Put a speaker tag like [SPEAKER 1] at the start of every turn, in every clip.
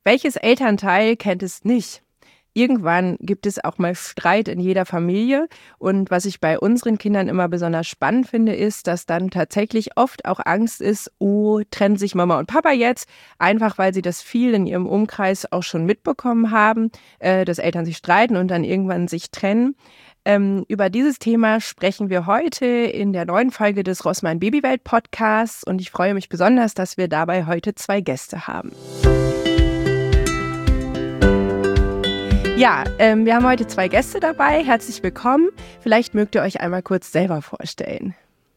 [SPEAKER 1] Welches Elternteil kennt es nicht? Irgendwann gibt es auch mal Streit in jeder Familie. Und was ich bei unseren Kindern immer besonders spannend finde, ist, dass dann tatsächlich oft auch Angst ist, oh, trennen sich Mama und Papa jetzt? Einfach weil sie das viel in ihrem Umkreis auch schon mitbekommen haben, dass Eltern sich streiten und dann irgendwann sich trennen. Über dieses Thema sprechen wir heute in der neuen Folge des Rossmann Babywelt Podcasts. Und ich freue mich besonders, dass wir dabei heute 2 Gäste haben. Ja, wir haben heute 2 Gäste dabei. Herzlich willkommen. Vielleicht mögt ihr euch einmal kurz selber vorstellen.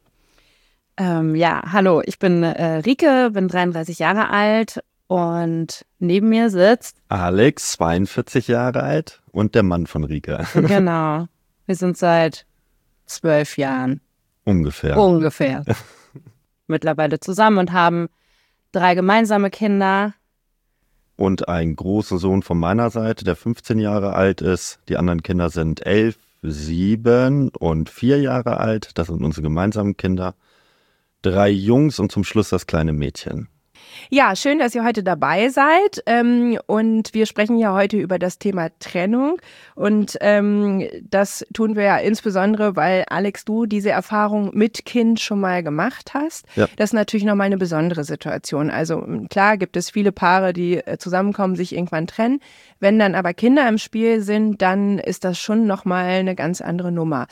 [SPEAKER 2] Hallo, ich bin Rike, bin 33 Jahre alt und neben mir sitzt
[SPEAKER 3] Alex, 42 Jahre alt und der Mann von Rike.
[SPEAKER 2] Genau, wir sind seit 12 Jahren ungefähr mittlerweile zusammen und haben 3 gemeinsame Kinder.
[SPEAKER 3] Und einen großen Sohn von meiner Seite, der 15 Jahre alt ist. Die anderen Kinder sind 11, 7 und 4 Jahre alt. Das sind unsere gemeinsamen Kinder. 3 Jungs und zum Schluss das kleine Mädchen.
[SPEAKER 1] Ja, schön, dass ihr heute dabei seid. Und wir sprechen ja heute über das Thema Trennung. Und das tun wir ja insbesondere, weil, Alex, du diese Erfahrung mit Kind schon mal gemacht hast. Ja. Das ist natürlich nochmal eine besondere Situation. Also klar gibt es viele Paare, die zusammenkommen, sich irgendwann trennen. Wenn dann aber Kinder im Spiel sind, dann ist das schon nochmal eine ganz andere Nummer.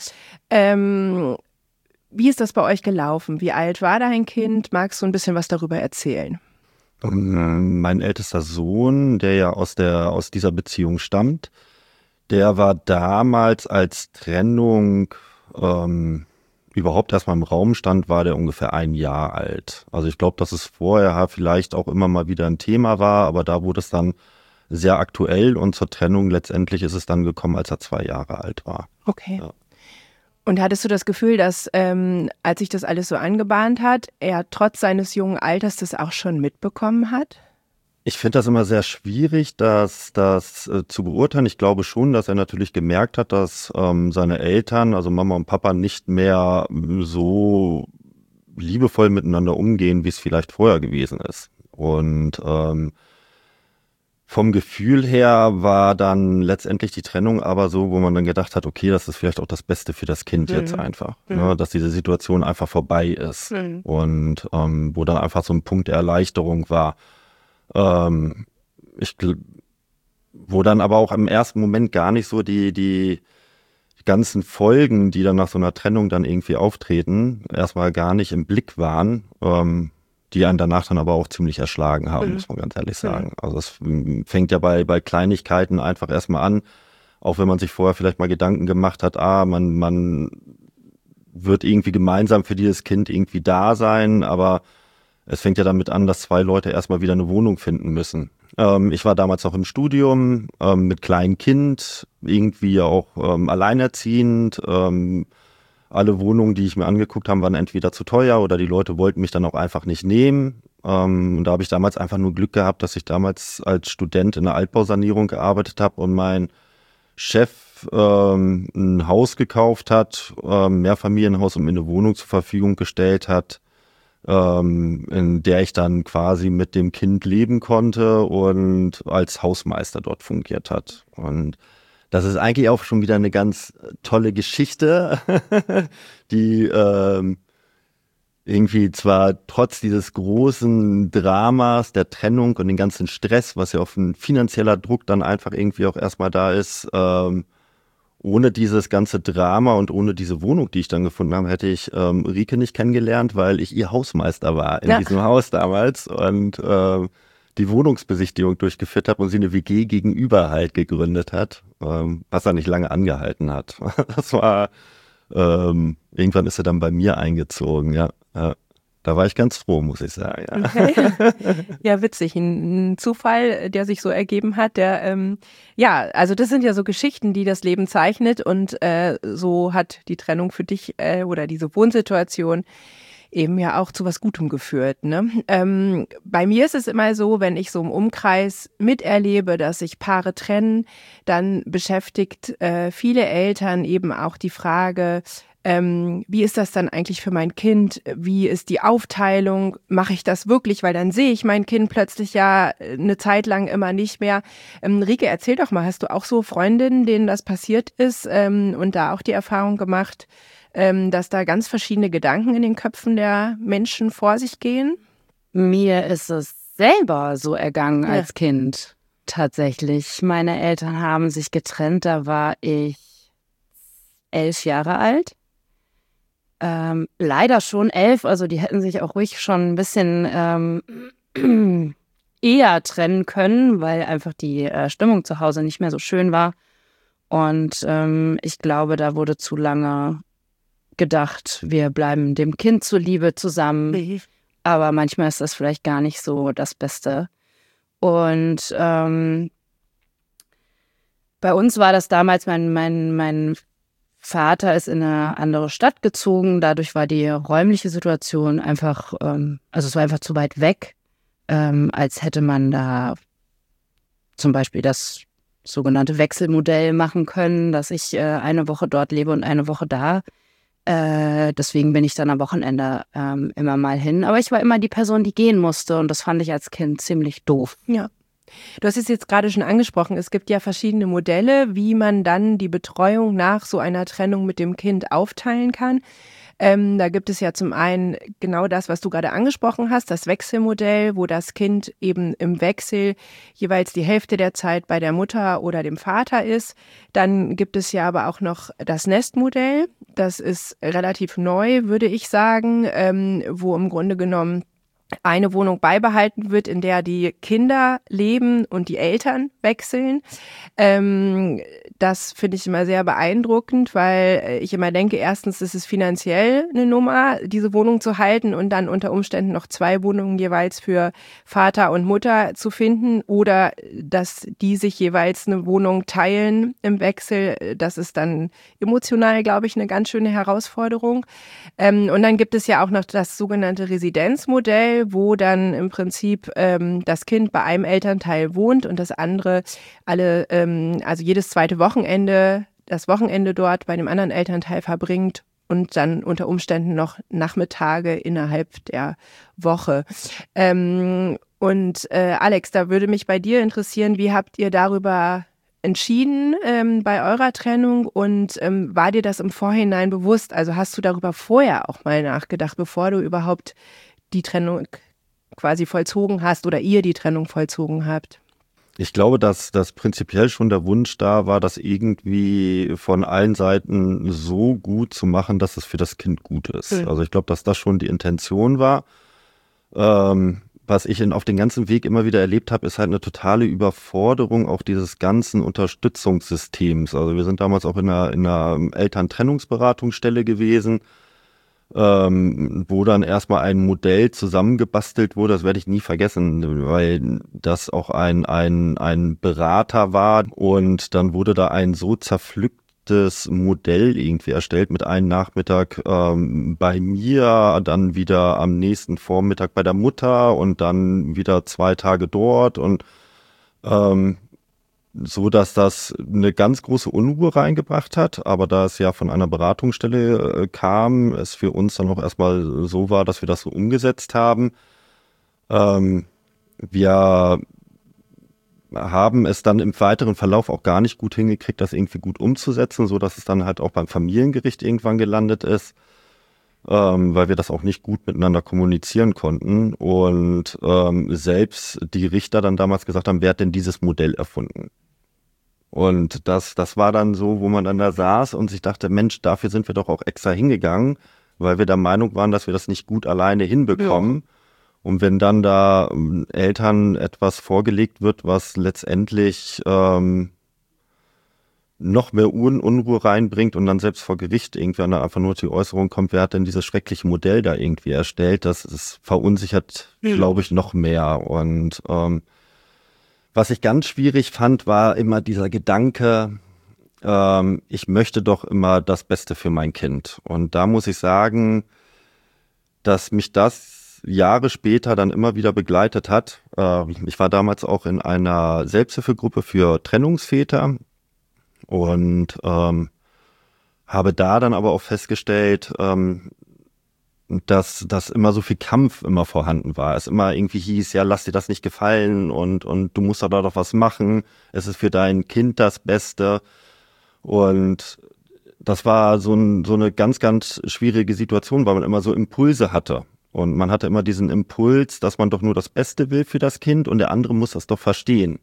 [SPEAKER 1] Wie ist das bei euch gelaufen? Wie alt war dein Kind? Magst du ein bisschen was darüber erzählen?
[SPEAKER 3] Mein ältester Sohn, der ja aus dieser Beziehung stammt, der war damals, als Trennung überhaupt erstmal im Raum stand, war der ungefähr 1 Jahr alt. Also ich glaube, dass es vorher vielleicht auch immer mal wieder ein Thema war, aber da wurde es dann sehr aktuell und zur Trennung letztendlich ist es dann gekommen, als er 2 Jahre alt war.
[SPEAKER 1] Okay.
[SPEAKER 3] Ja.
[SPEAKER 1] Und hattest du das Gefühl, dass, als sich das alles so angebahnt hat, er trotz seines jungen Alters das auch schon mitbekommen hat?
[SPEAKER 3] Ich finde das immer sehr schwierig, das zu beurteilen. Ich glaube schon, dass er natürlich gemerkt hat, dass seine Eltern, also Mama und Papa, nicht mehr so liebevoll miteinander umgehen, wie es vielleicht vorher gewesen ist. Und vom Gefühl her war dann letztendlich die Trennung aber so, wo man dann gedacht hat, okay, das ist vielleicht auch das Beste für das Kind jetzt einfach, ne, dass diese Situation einfach vorbei ist und wo dann einfach so ein Punkt der Erleichterung war. Wo dann aber auch im ersten Moment gar nicht so die ganzen Folgen, die dann nach so einer Trennung dann irgendwie auftreten, erstmal gar nicht im Blick waren, die einen danach dann aber auch ziemlich erschlagen haben, muss man ganz ehrlich sagen. Also es fängt ja bei Kleinigkeiten einfach erstmal an, auch wenn man sich vorher vielleicht mal Gedanken gemacht hat, man wird irgendwie gemeinsam für dieses Kind irgendwie da sein, aber es fängt ja damit an, dass 2 Leute erstmal wieder eine Wohnung finden müssen. Ich war damals noch im Studium mit kleinem Kind, irgendwie auch alleinerziehend. Alle Wohnungen, die ich mir angeguckt habe, waren entweder zu teuer oder die Leute wollten mich dann auch einfach nicht nehmen. Und da habe ich damals einfach nur Glück gehabt, dass ich damals als Student in der Altbausanierung gearbeitet habe und mein Chef ein Haus gekauft hat, Mehrfamilienhaus, und mir eine Wohnung zur Verfügung gestellt hat, in der ich dann quasi mit dem Kind leben konnte und als Hausmeister dort fungiert hat. Und das ist eigentlich auch schon wieder eine ganz tolle Geschichte, die irgendwie zwar trotz dieses großen Dramas der Trennung und den ganzen Stress, was ja auch ein finanzieller Druck dann einfach irgendwie auch erstmal da ist, ohne dieses ganze Drama und ohne diese Wohnung, die ich dann gefunden habe, hätte ich Rike nicht kennengelernt, weil ich ihr Hausmeister war in diesem Haus damals und die Wohnungsbesichtigung durchgeführt habe und sie eine WG gegenüber halt gegründet hat, was dann nicht lange angehalten hat. Das war, irgendwann ist sie dann bei mir eingezogen, ja. Da war ich ganz froh, muss ich sagen. Ja,
[SPEAKER 1] okay. Ja, witzig. Ein Zufall, der sich so ergeben hat. Also das sind ja so Geschichten, die das Leben zeichnet und so hat die Trennung für dich oder diese Wohnsituation eben ja auch zu was Gutem geführt, ne? Bei mir ist es immer so, wenn ich so im Umkreis miterlebe, dass sich Paare trennen, dann beschäftigt viele Eltern eben auch die Frage, wie ist das dann eigentlich für mein Kind? Wie ist die Aufteilung? Mache ich das wirklich? Weil dann sehe ich mein Kind plötzlich ja eine Zeit lang immer nicht mehr. Rike, erzähl doch mal, hast du auch so Freundinnen, denen das passiert ist und da auch die Erfahrung gemacht, dass da ganz verschiedene Gedanken in den Köpfen der Menschen vor sich gehen?
[SPEAKER 2] Mir ist es selber so ergangen als Kind, tatsächlich. Meine Eltern haben sich getrennt, da war ich 11 Jahre alt. Leider schon 11, also die hätten sich auch ruhig schon ein bisschen eher trennen können, weil einfach die Stimmung zu Hause nicht mehr so schön war. Und ich glaube, da wurde zu lange gedacht, wir bleiben dem Kind zuliebe zusammen. Aber manchmal ist das vielleicht gar nicht so das Beste. Und bei uns war das damals, mein Vater ist in eine andere Stadt gezogen. Dadurch war die räumliche Situation einfach, also es war einfach zu weit weg, als hätte man da zum Beispiel das sogenannte Wechselmodell machen können, dass ich eine Woche dort lebe und eine Woche da. Deswegen bin ich dann am Wochenende immer mal hin. Aber ich war immer die Person, die gehen musste und das fand ich als Kind ziemlich doof.
[SPEAKER 1] Ja. Du hast es jetzt gerade schon angesprochen, es gibt ja verschiedene Modelle, wie man dann die Betreuung nach so einer Trennung mit dem Kind aufteilen kann. Da gibt es ja zum einen genau das, was du gerade angesprochen hast, das Wechselmodell, wo das Kind eben im Wechsel jeweils die Hälfte der Zeit bei der Mutter oder dem Vater ist. Dann gibt es ja aber auch noch das Nestmodell. Das ist relativ neu, würde ich sagen, wo im Grunde genommen eine Wohnung beibehalten wird, in der die Kinder leben und die Eltern wechseln. Das finde ich immer sehr beeindruckend, weil ich immer denke, erstens ist es finanziell eine Nummer, diese Wohnung zu halten und dann unter Umständen noch 2 Wohnungen jeweils für Vater und Mutter zu finden oder dass die sich jeweils eine Wohnung teilen im Wechsel. Das ist dann emotional, glaube ich, eine ganz schöne Herausforderung. Und dann gibt es ja auch noch das sogenannte Residenzmodell, wo dann im Prinzip das Kind bei einem Elternteil wohnt und das andere also jedes zweite Wochenende, das Wochenende dort bei dem anderen Elternteil verbringt und dann unter Umständen noch Nachmittage innerhalb der Woche. Alex, da würde mich bei dir interessieren, wie habt ihr darüber entschieden bei eurer Trennung und war dir das im Vorhinein bewusst? Also hast du darüber vorher auch mal nachgedacht, bevor du überhaupt die Trennung quasi vollzogen hast oder ihr die Trennung vollzogen habt?
[SPEAKER 3] Ich glaube, dass das prinzipiell schon der Wunsch da war, das irgendwie von allen Seiten so gut zu machen, dass es für das Kind gut ist. Also ich glaube, dass das schon die Intention war. Was ich auf den ganzen Weg immer wieder erlebt habe, ist halt eine totale Überforderung auch dieses ganzen Unterstützungssystems. Also wir sind damals auch in einer Elterntrennungsberatungsstelle gewesen, wo dann erstmal ein Modell zusammengebastelt wurde, das werde ich nie vergessen, weil das auch ein Berater war und dann wurde da ein so zerpflücktes Modell irgendwie erstellt mit einem Nachmittag bei mir, dann wieder am nächsten Vormittag bei der Mutter und dann wieder 2 Tage dort und so, dass das eine ganz große Unruhe reingebracht hat. Aber da es ja von einer Beratungsstelle kam, es für uns dann auch erstmal so war, dass wir das so umgesetzt haben. Wir haben es dann im weiteren Verlauf auch gar nicht gut hingekriegt, das irgendwie gut umzusetzen, so dass es dann halt auch beim Familiengericht irgendwann gelandet ist, weil wir das auch nicht gut miteinander kommunizieren konnten. Und selbst die Richter dann damals gesagt haben, wer hat denn dieses Modell erfunden? Und das war dann so, wo man dann da saß und sich dachte, Mensch, dafür sind wir doch auch extra hingegangen, weil wir der Meinung waren, dass wir das nicht gut alleine hinbekommen. Ja. Und wenn dann da Eltern etwas vorgelegt wird, was letztendlich noch mehr Unruhe reinbringt und dann selbst vor Gericht irgendwann einfach nur die Äußerung kommt, wer hat denn dieses schreckliche Modell da irgendwie erstellt, das ist verunsichert, glaube ich, noch mehr. Und was ich ganz schwierig fand, war immer dieser Gedanke, ich möchte doch immer das Beste für mein Kind. Und da muss ich sagen, dass mich das Jahre später dann immer wieder begleitet hat. Ich war damals auch in einer Selbsthilfegruppe für Trennungsväter und habe da dann aber auch festgestellt, dass immer so viel Kampf immer vorhanden war. Es immer irgendwie hieß, ja, lass dir das nicht gefallen und du musst da doch was machen. Es ist für dein Kind das Beste. Und das war so eine ganz, ganz schwierige Situation, weil man immer so Impulse hatte. Und man hatte immer diesen Impuls, dass man doch nur das Beste will für das Kind und der andere muss das doch verstehen.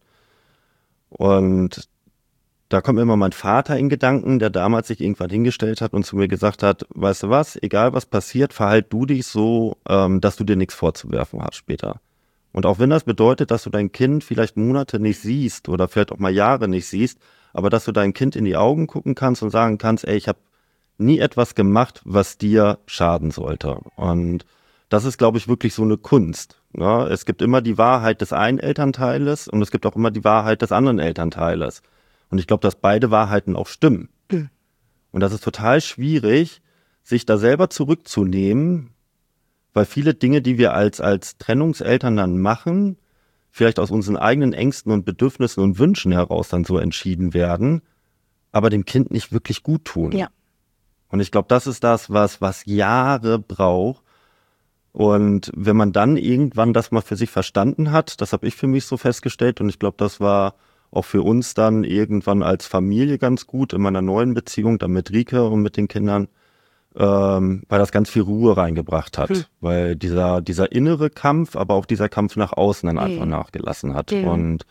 [SPEAKER 3] Und da kommt immer mein Vater in Gedanken, der damals sich irgendwann hingestellt hat und zu mir gesagt hat, weißt du was, egal was passiert, verhalt du dich so, dass du dir nichts vorzuwerfen hast später. Und auch wenn das bedeutet, dass du dein Kind vielleicht Monate nicht siehst oder vielleicht auch mal Jahre nicht siehst, aber dass du dein Kind in die Augen gucken kannst und sagen kannst, ey, ich habe nie etwas gemacht, was dir schaden sollte. Und das ist, glaube ich, wirklich so eine Kunst. Ne? Es gibt immer die Wahrheit des einen Elternteiles und es gibt auch immer die Wahrheit des anderen Elternteiles. Und ich glaube, dass beide Wahrheiten auch stimmen. Mhm. Und das ist total schwierig, sich da selber zurückzunehmen, weil viele Dinge, die wir als Trennungseltern dann machen, vielleicht aus unseren eigenen Ängsten und Bedürfnissen und Wünschen heraus dann so entschieden werden, aber dem Kind nicht wirklich gut tun.
[SPEAKER 2] Ja.
[SPEAKER 3] Und ich glaube, das ist das, was Jahre braucht. Und wenn man dann irgendwann das mal für sich verstanden hat, das habe ich für mich so festgestellt und ich glaube, das war auch für uns dann irgendwann als Familie ganz gut in meiner neuen Beziehung, dann mit Rike und mit den Kindern, weil das ganz viel Ruhe reingebracht hat. Weil dieser innere Kampf, aber auch dieser Kampf nach außen dann einfach nachgelassen hat. Und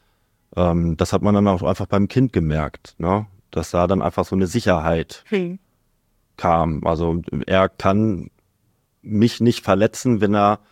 [SPEAKER 3] das hat man dann auch einfach beim Kind gemerkt, ne? Dass da dann einfach so eine Sicherheit kam. Also er kann mich nicht verletzen, wenn er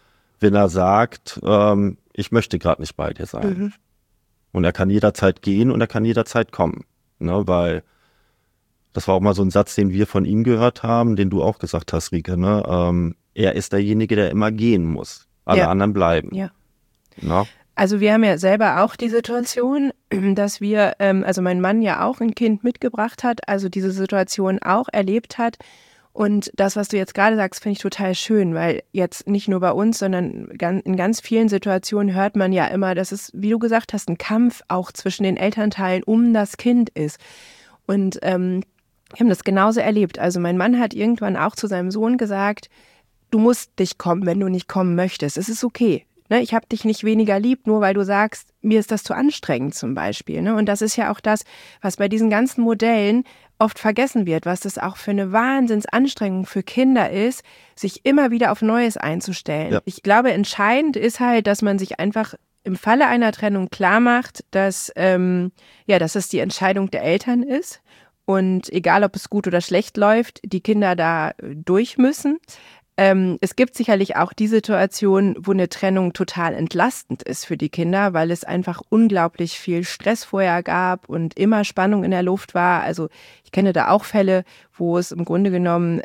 [SPEAKER 3] sagt, ich möchte gerade nicht bei dir sein. Und er kann jederzeit gehen und er kann jederzeit kommen. Ne? Weil das war auch mal so ein Satz, den wir von ihm gehört haben, den du auch gesagt hast, Rike. Ne? Er ist derjenige, der immer gehen muss. Alle anderen bleiben.
[SPEAKER 1] Ja.
[SPEAKER 3] Ne?
[SPEAKER 1] Also wir haben ja selber auch die Situation, dass wir, also mein Mann ja auch ein Kind mitgebracht hat, also diese Situation auch erlebt hat. Und das, was du jetzt gerade sagst, finde ich total schön, weil jetzt nicht nur bei uns, sondern in ganz vielen Situationen hört man ja immer, dass es, wie du gesagt hast, ein Kampf auch zwischen den Elternteilen um das Kind ist. Und wir haben das genauso erlebt. Also mein Mann hat irgendwann auch zu seinem Sohn gesagt, du musst nicht kommen, wenn du nicht kommen möchtest. Es ist okay. Ne? Ich habe dich nicht weniger lieb, nur weil du sagst, mir ist das zu anstrengend zum Beispiel. Ne? Und das ist ja auch das, was bei diesen ganzen Modellen oft vergessen wird, was das auch für eine Wahnsinnsanstrengung für Kinder ist, sich immer wieder auf Neues einzustellen. Ja. Ich glaube, entscheidend ist halt, dass man sich einfach im Falle einer Trennung klar macht, dass es die Entscheidung der Eltern ist und egal, ob es gut oder schlecht läuft, die Kinder da durch müssen. Es gibt sicherlich auch die Situation, wo eine Trennung total entlastend ist für die Kinder, weil es einfach unglaublich viel Stress vorher gab und immer Spannung in der Luft war. Also ich kenne da auch Fälle, wo es im Grunde genommen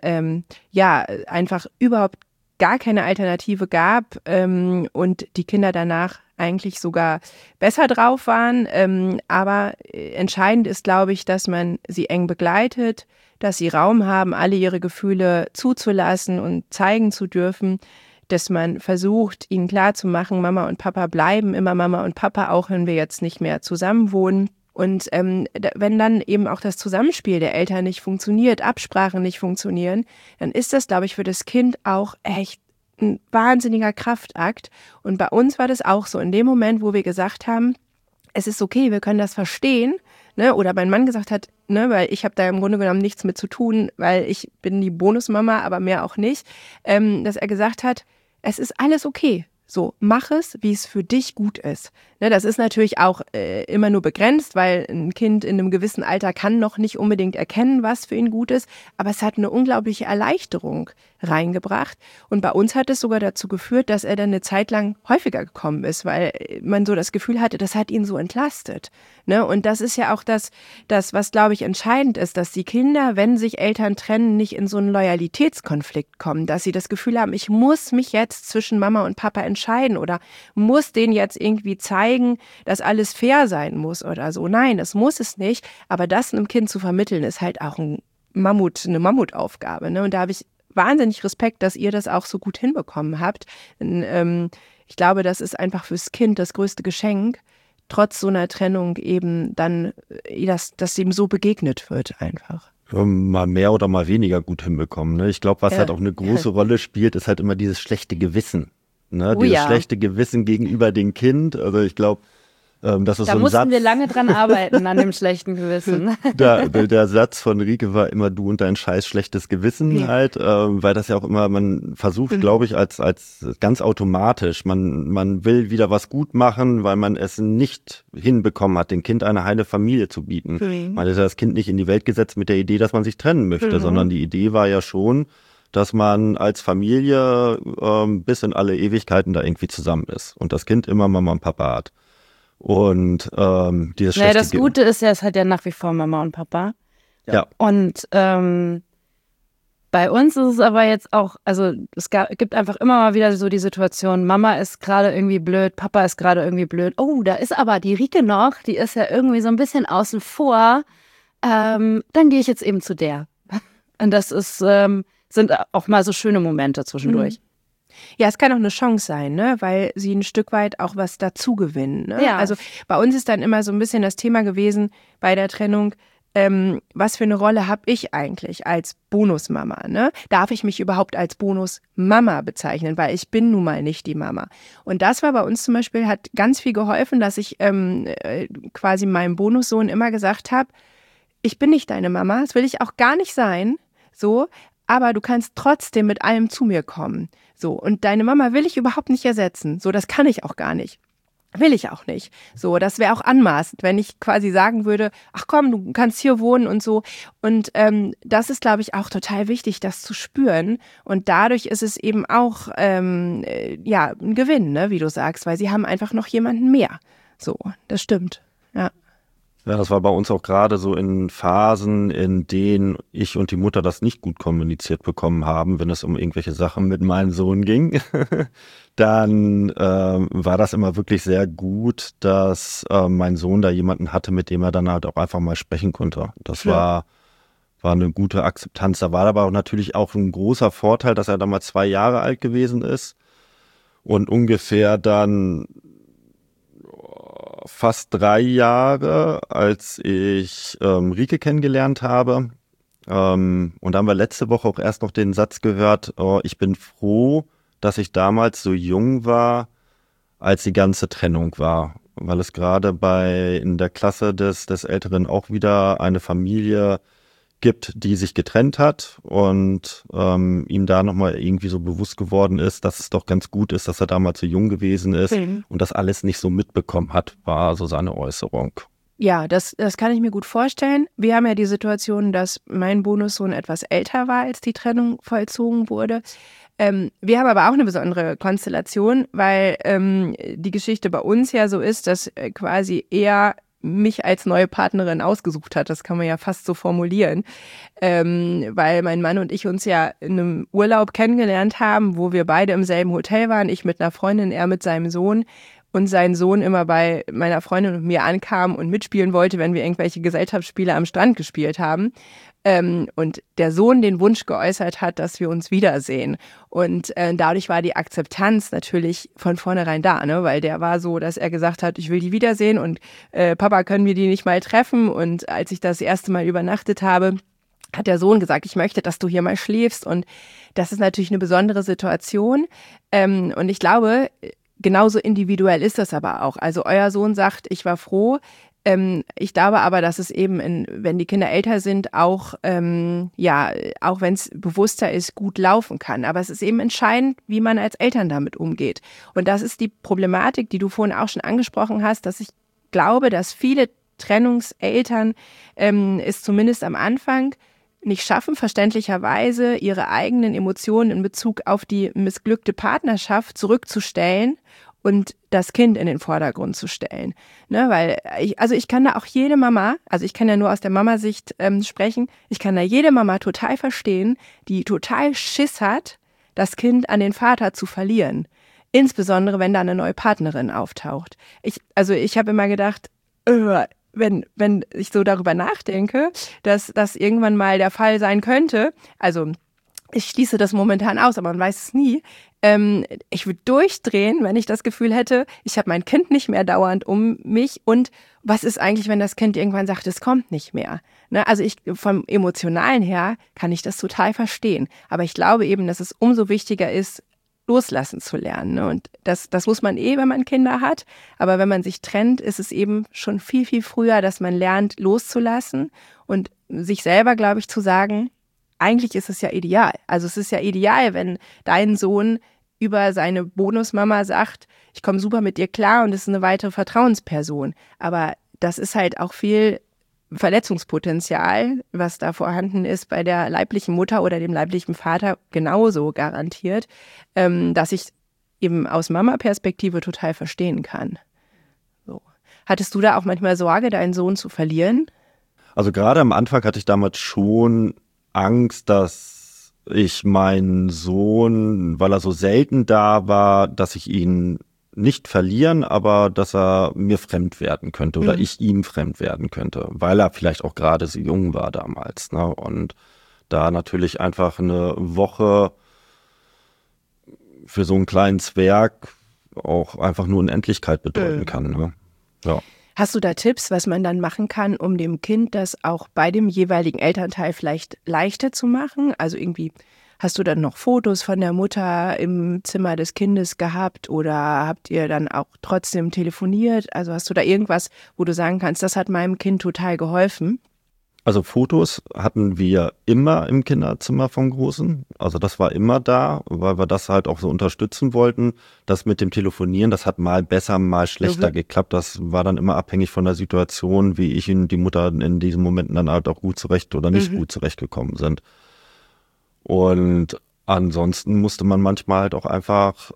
[SPEAKER 1] einfach überhaupt gar keine Alternative gab und die Kinder danach eigentlich sogar besser drauf waren. Aber entscheidend ist, glaube ich, dass man sie eng begleitet, dass sie Raum haben, alle ihre Gefühle zuzulassen und zeigen zu dürfen, dass man versucht, ihnen klarzumachen, Mama und Papa bleiben immer Mama und Papa, auch wenn wir jetzt nicht mehr zusammen wohnen. Und wenn dann eben auch das Zusammenspiel der Eltern nicht funktioniert, Absprachen nicht funktionieren, dann ist das, glaube ich, für das Kind auch echt ein wahnsinniger Kraftakt. Und bei uns war das auch so. In dem Moment, wo wir gesagt haben, es ist okay, wir können das verstehen, ne? Oder mein Mann gesagt hat, ne, weil ich habe da im Grunde genommen nichts mit zu tun, weil ich bin die Bonusmama, aber mehr auch nicht, dass er gesagt hat, es ist alles okay. So, mach es, wie es für dich gut ist. Ne, das ist natürlich auch immer nur begrenzt, weil ein Kind in einem gewissen Alter kann noch nicht unbedingt erkennen, was für ihn gut ist, aber es hat eine unglaubliche Erleichterung reingebracht. Und bei uns hat es sogar dazu geführt, dass er dann eine Zeit lang häufiger gekommen ist, weil man so das Gefühl hatte, das hat ihn so entlastet. Ne? Und das ist ja auch das, was, glaube ich, entscheidend ist, dass die Kinder, wenn sich Eltern trennen, nicht in so einen Loyalitätskonflikt kommen, dass sie das Gefühl haben, ich muss mich jetzt zwischen Mama und Papa entscheiden oder muss denen jetzt irgendwie zeigen, dass alles fair sein muss oder so. Nein, das muss es nicht. Aber das einem Kind zu vermitteln, ist halt auch eine Mammutaufgabe. Ne? Und da habe ich wahnsinnig Respekt, dass ihr das auch so gut hinbekommen habt. Ich glaube, das ist einfach fürs Kind das größte Geschenk, trotz so einer Trennung eben dann, dass dem so begegnet wird einfach.
[SPEAKER 3] mal mehr oder mal weniger gut hinbekommen. Ne? Ich glaube, was halt auch eine große Rolle spielt, ist halt immer dieses schlechte Gewissen. Ne? Dieses schlechte Gewissen gegenüber dem Kind. Also ich glaube, das ist
[SPEAKER 2] da
[SPEAKER 3] so ein
[SPEAKER 2] mussten
[SPEAKER 3] Satz.
[SPEAKER 2] wir lange dran arbeiten, an dem schlechten Gewissen.
[SPEAKER 3] Der Satz von Rike war immer du und dein scheiß schlechtes Gewissen halt, weil das ja auch immer, man versucht, glaube ich, als ganz automatisch, man will wieder was gut machen, weil man es nicht hinbekommen hat, dem Kind eine heile Familie zu bieten. Man hat ja das Kind nicht in die Welt gesetzt mit der Idee, dass man sich trennen möchte, sondern die Idee war ja schon, dass man als Familie bis in alle Ewigkeiten da irgendwie zusammen ist und das Kind immer Mama und Papa hat. Und dieses schlechte
[SPEAKER 2] das Gute ist ja, es hat ja nach wie vor Mama und Papa.
[SPEAKER 3] Ja.
[SPEAKER 2] Und bei uns ist es aber jetzt auch, also es gibt einfach immer mal wieder so die Situation, Mama ist gerade irgendwie blöd, Papa ist gerade irgendwie blöd. Oh, da ist aber die Rike noch, die ist ja irgendwie so ein bisschen außen vor. Dann gehe ich jetzt eben zu der. Und das ist, sind auch mal so schöne Momente zwischendurch.
[SPEAKER 1] Ja, es kann auch eine Chance sein, ne? Weil sie ein Stück weit auch was dazu gewinnen. Ne?
[SPEAKER 2] Ja.
[SPEAKER 1] Also bei uns ist dann immer so ein bisschen das Thema gewesen bei der Trennung, was für eine Rolle habe ich eigentlich als Bonusmama? Ne? Darf ich mich überhaupt als Bonusmama bezeichnen? Weil ich bin nun mal nicht die Mama. Und das war bei uns zum Beispiel, hat ganz viel geholfen, dass ich quasi meinem Bonussohn immer gesagt habe, ich bin nicht deine Mama, das will ich auch gar nicht sein, so, aber du kannst trotzdem mit allem zu mir kommen. So, und deine Mama will ich überhaupt nicht ersetzen. So, das kann ich auch gar nicht. Will ich auch nicht. So, das wäre auch anmaßend, wenn ich quasi sagen würde, ach komm, du kannst hier wohnen und so. Und das ist, glaube ich, auch total wichtig, das zu spüren. Und dadurch ist es eben auch ein Gewinn, ne, wie du sagst, weil sie haben einfach noch jemanden mehr. So, das stimmt. Ja.
[SPEAKER 3] Ja, das war bei uns auch gerade so in Phasen, in denen ich und die Mutter das nicht gut kommuniziert bekommen haben, wenn es um irgendwelche Sachen mit meinem Sohn ging. Dann war das immer wirklich sehr gut, dass mein Sohn da jemanden hatte, mit dem er dann halt auch einfach mal sprechen konnte. Das war eine gute Akzeptanz. Da war aber auch natürlich auch ein großer Vorteil, dass er damals 2 Jahre alt gewesen ist und ungefähr dann fast 3 Jahre, als ich Rike kennengelernt habe. Und da haben wir letzte Woche auch erst noch den Satz gehört, ich bin froh, dass ich damals so jung war, als die ganze Trennung war. Weil es gerade in der Klasse des Älteren auch wieder eine Familie gibt, die sich getrennt hat und ihm da nochmal irgendwie so bewusst geworden ist, dass es doch ganz gut ist, dass er damals so jung gewesen ist und das alles nicht so mitbekommen hat, war so seine Äußerung.
[SPEAKER 1] Ja, das kann ich mir gut vorstellen. Wir haben ja die Situation, dass mein Bonussohn etwas älter war, als die Trennung vollzogen wurde. Wir haben aber auch eine besondere Konstellation, weil die Geschichte bei uns ja so ist, dass quasi er mich als neue Partnerin ausgesucht hat. Das kann man ja fast so formulieren, weil mein Mann und ich uns ja in einem Urlaub kennengelernt haben, wo wir beide im selben Hotel waren, ich mit einer Freundin, er mit seinem Sohn und sein Sohn immer bei meiner Freundin und mir ankam und mitspielen wollte, wenn wir irgendwelche Gesellschaftsspiele am Strand gespielt haben. Und der Sohn den Wunsch geäußert hat, dass wir uns wiedersehen. Und dadurch war die Akzeptanz natürlich von vornherein da, ne? Weil der war so, dass er gesagt hat, ich will die wiedersehen und Papa, können wir die nicht mal treffen? Und als ich das erste Mal übernachtet habe, hat der Sohn gesagt, ich möchte, dass du hier mal schläfst. Und das ist natürlich eine besondere Situation. Und ich glaube, genauso individuell ist das aber auch. Also euer Sohn sagt, ich war froh. Ich glaube aber, dass es eben, wenn die Kinder älter sind, auch auch wenn es bewusster ist, gut laufen kann. Aber es ist eben entscheidend, wie man als Eltern damit umgeht. Und das ist die Problematik, die du vorhin auch schon angesprochen hast, dass ich glaube, dass viele Trennungseltern es zumindest am Anfang nicht schaffen, verständlicherweise ihre eigenen Emotionen in Bezug auf die missglückte Partnerschaft zurückzustellen und das Kind in den Vordergrund zu stellen. Ne, weil ich kann da auch jede Mama, also ich kann ja nur aus der Mamasicht sprechen, ich kann da jede Mama total verstehen, die total Schiss hat, das Kind an den Vater zu verlieren. Insbesondere, wenn da eine neue Partnerin auftaucht. Ich habe immer gedacht, wenn ich so darüber nachdenke, dass das irgendwann mal der Fall sein könnte, also ich schließe das momentan aus, aber man weiß es nie. Ich würde durchdrehen, wenn ich das Gefühl hätte, ich habe mein Kind nicht mehr dauernd um mich. Und was ist eigentlich, wenn das Kind irgendwann sagt, es kommt nicht mehr? Ne? Also vom Emotionalen her kann ich das total verstehen. Aber ich glaube eben, dass es umso wichtiger ist, loslassen zu lernen. Ne? Und das muss man wenn man Kinder hat. Aber wenn man sich trennt, ist es eben schon viel, viel früher, dass man lernt, loszulassen und sich selber, glaube ich, zu sagen, eigentlich ist es ja ideal. Also es ist ja ideal, wenn dein Sohn über seine Bonusmama sagt, ich komme super mit dir klar und es ist eine weitere Vertrauensperson. Aber das ist halt auch viel Verletzungspotenzial, was da vorhanden ist bei der leiblichen Mutter oder dem leiblichen Vater genauso garantiert, dass ich eben aus Mama-Perspektive total verstehen kann. So. Hattest du da auch manchmal Sorge, deinen Sohn zu verlieren?
[SPEAKER 3] Also gerade am Anfang hatte ich damals schon Angst, dass ich meinen Sohn, weil er so selten da war, dass ich ihn nicht verlieren, aber dass er mir fremd werden könnte oder ich ihm fremd werden könnte, weil er vielleicht auch gerade so jung war damals. Ne? Und da natürlich einfach eine Woche für so einen kleinen Zwerg auch einfach nur Unendlichkeit bedeuten kann. Ne? Ja.
[SPEAKER 1] Hast du da Tipps, was man dann machen kann, um dem Kind das auch bei dem jeweiligen Elternteil vielleicht leichter zu machen? Also irgendwie, hast du dann noch Fotos von der Mutter im Zimmer des Kindes gehabt oder habt ihr dann auch trotzdem telefoniert? Also hast du da irgendwas, wo du sagen kannst, das hat meinem Kind total geholfen?
[SPEAKER 3] Also Fotos hatten wir immer im Kinderzimmer vom Großen. Also das war immer da, weil wir das halt auch so unterstützen wollten. Das mit dem Telefonieren, das hat mal besser, mal schlechter geklappt. Das war dann immer abhängig von der Situation, wie ich und die Mutter in diesen Momenten dann halt auch gut zurecht oder nicht gut zurechtgekommen sind. Und ansonsten musste man manchmal halt auch einfach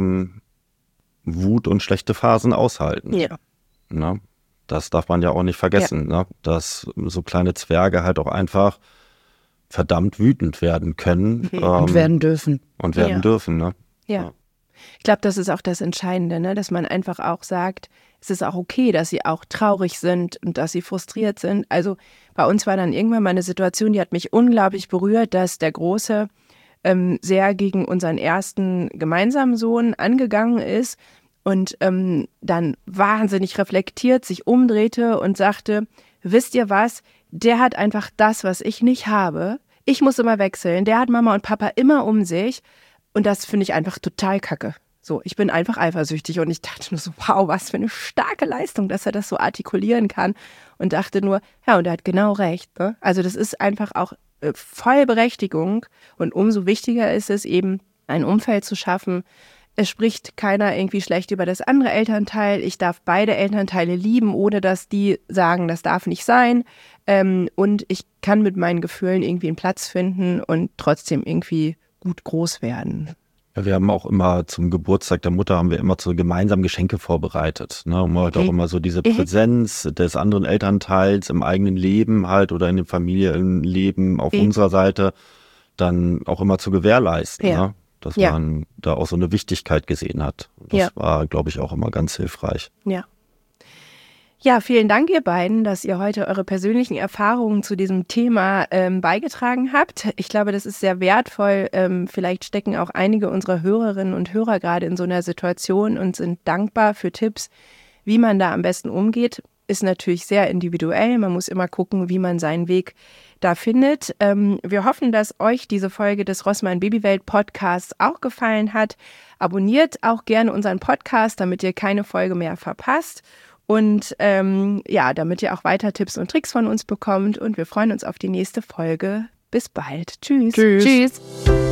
[SPEAKER 3] Wut und schlechte Phasen aushalten.
[SPEAKER 1] Ja.
[SPEAKER 3] Na? Das darf man ja auch nicht vergessen, ne? Dass so kleine Zwerge halt auch einfach verdammt wütend werden können.
[SPEAKER 2] Und werden dürfen.
[SPEAKER 3] Und werden dürfen, ne?
[SPEAKER 1] Ja. Ich glaube, das ist auch das Entscheidende, ne? Dass man einfach auch sagt, es ist auch okay, dass sie auch traurig sind und dass sie frustriert sind. Also bei uns war dann irgendwann mal eine Situation, die hat mich unglaublich berührt, dass der Große sehr gegen unseren ersten gemeinsamen Sohn angegangen ist. Und dann wahnsinnig reflektiert sich umdrehte und sagte, wisst ihr was, der hat einfach das, was ich nicht habe. Ich muss immer wechseln, der hat Mama und Papa immer um sich und das finde ich einfach total kacke. So, ich bin einfach eifersüchtig und ich dachte nur so, wow, was für eine starke Leistung, dass er das so artikulieren kann und dachte nur, ja, und er hat genau recht. Ne? Also das ist einfach auch voll Berechtigung und umso wichtiger ist es eben, ein Umfeld zu schaffen. Es spricht keiner irgendwie schlecht über das andere Elternteil. Ich darf beide Elternteile lieben, ohne dass die sagen, das darf nicht sein. Und ich kann mit meinen Gefühlen irgendwie einen Platz finden und trotzdem irgendwie gut groß werden.
[SPEAKER 3] Ja, wir haben auch immer zum Geburtstag der Mutter haben wir immer so gemeinsam Geschenke vorbereitet, ne, um halt auch immer so diese Präsenz des anderen Elternteils im eigenen Leben halt oder in dem Familienleben auf unserer Seite dann auch immer zu gewährleisten, ne? Dass man da auch so eine Wichtigkeit gesehen hat. Das war, glaube ich, auch immer ganz hilfreich.
[SPEAKER 1] Ja. Ja, vielen Dank, ihr beiden, dass ihr heute eure persönlichen Erfahrungen zu diesem Thema beigetragen habt. Ich glaube, das ist sehr wertvoll. Vielleicht stecken auch einige unserer Hörerinnen und Hörer gerade in so einer Situation und sind dankbar für Tipps, wie man da am besten umgeht. Ist natürlich sehr individuell. Man muss immer gucken, wie man seinen Weg da findet. Wir hoffen, dass euch diese Folge des Rossmann Babywelt Podcasts auch gefallen hat. Abonniert auch gerne unseren Podcast, damit ihr keine Folge mehr verpasst. Und damit ihr auch weiter Tipps und Tricks von uns bekommt. Und wir freuen uns auf die nächste Folge. Bis bald. Tschüss.
[SPEAKER 2] Tschüss.